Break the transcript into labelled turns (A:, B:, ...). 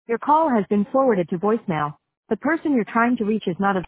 A: Your call has been forwarded to voicemail. The person you're trying to reach is not available.